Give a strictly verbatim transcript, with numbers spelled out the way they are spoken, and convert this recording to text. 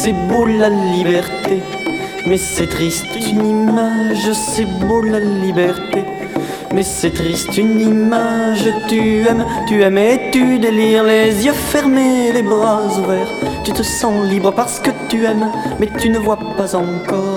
c'est beau la liberté, mais c'est triste une image, c'est beau la liberté. Mais c'est triste une image, tu aimes, tu aimes et tu délires, les yeux fermés, les bras ouverts. Tu te sens libre parce que tu aimes, mais tu ne vois pas encore